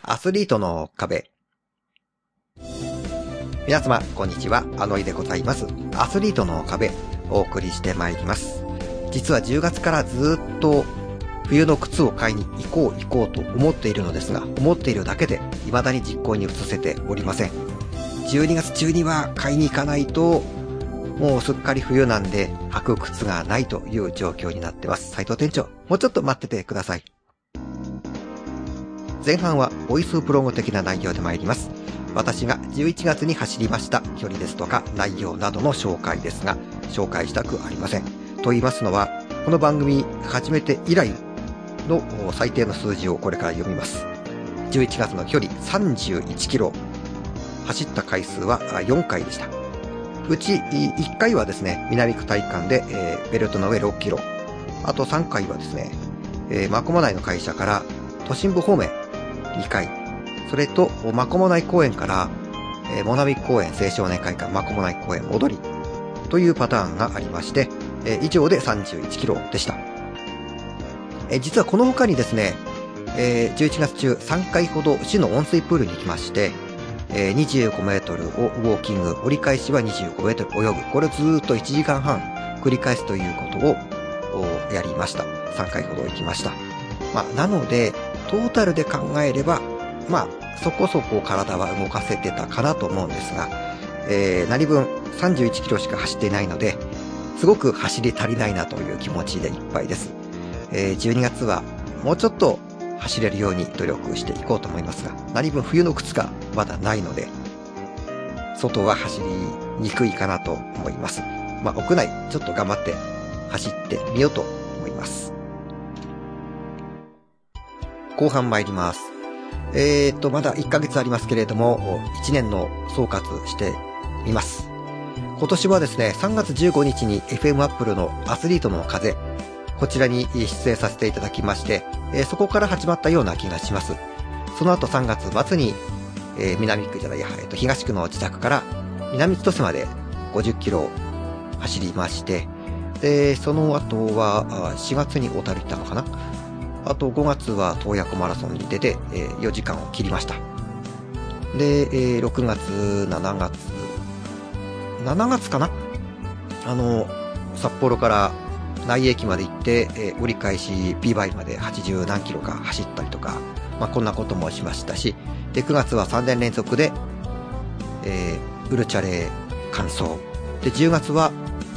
アスリートの壁。皆様こんにちは、あのいでございます。アスリートの壁お送りしてまいります。実は10月からずっと冬の靴を買いに行こうと思っているのですが、思っているだけで未だに実行に移せておりません。12月中には買いに行かないと、もうすっかり冬なんで履く靴がないという状況になってます。斉藤店長、もうちょっと待っててください。前半はボイスプロモ的な内容で参ります。私が11月に走りました距離ですとか内容などの紹介ですが、紹介したくありません。と言いますのは、この番組始めて以来の最低の数字をこれから読みます。11月の距離31キロ、走った回数は4回でした。うち1回はですね、南区体育館で、ベルトの上6キロ、あと3回はですね、真駒内の会社から都心部方面2回、それと真駒内公園から、モナミ公園青少年会館真駒内公園戻りというパターンがありまして、以上で31キロでした。実はこの他にですね、11月中3回ほど市の温水プールに行きまして、25メートルをウォーキング、折り返しは25メートル泳ぐ。これをずーっと1時間半繰り返すということをやりました。3回ほど行きました。なので、トータルで考えれば、そこそこ体は動かせてたかなと思うんですが、何分31キロしか走っていないので、すごく走り足りないなという気持ちでいっぱいです。12月はもうちょっと走れるように努力していこうと思いますが、何分冬の靴がまだないので、外は走りにくいかなと思います。屋内ちょっと頑張って走ってみようと思います。後半参ります。まだ1ヶ月ありますけれども、1年の総括してみます。今年はですね、3月15日に FM アップルのアスリートの風、こちらに出演させていただきまして、そこから始まったような気がします。その後3月末に、東区の自宅から南千歳まで50キロ走りまして、で、その後は4月に小樽行ったのかな。あと5月は洞爺湖マラソンに出て、4時間を切りました。で、6月、7月かな、札幌から内駅まで行って、折り返し P バイまで80何キロか走ったりとか、こんなこともしましたし、で、9月は3年連続で、ウルチャレ完走。で、10月は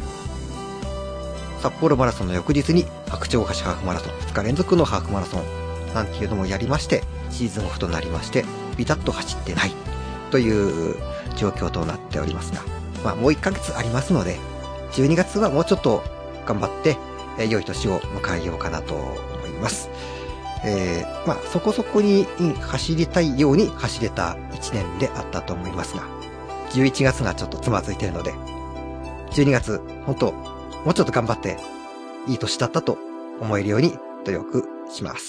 札幌マラソンの翌日に白鳥大橋ハーフマラソン、2日連続のハーフマラソンなんていうのもやりまして、シーズンオフとなりまして、ビタッと走ってないという状況となっておりますが、もう1ヶ月ありますので、12月はもうちょっと頑張って、良い年を迎えようかなと思います。そこそこに走りたいように走れた1年であったと思いますが、11月がちょっとつまずいているので、12月、本当もうちょっと頑張って、いい年だったと思えるように努力します。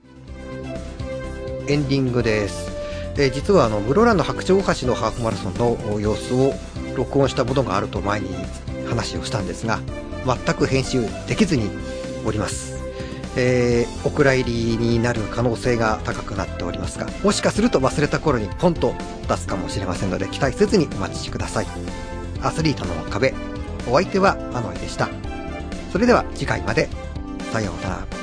エンディングです。実は室蘭の白鳥大橋のハーフマラソンの様子を録音したものがあると前に話をしたんですが、全く編集できずにおります。お蔵入りになる可能性が高くなっておりますが、もしかすると忘れた頃にポンと出すかもしれませんので、期待せずにお待ちください。アスリートの壁、お相手はあのいでした。それでは次回まで。さようなら。